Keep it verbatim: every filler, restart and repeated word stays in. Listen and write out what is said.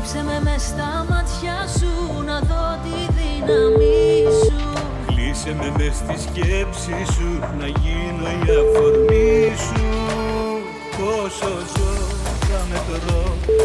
Έγραψε με μες στα μάτια σου να δω τη δύναμή σου. Κλείσε με μες στη σκέψη σου να γίνω η αφορμή σου. Πόσο ζω θα μετρώ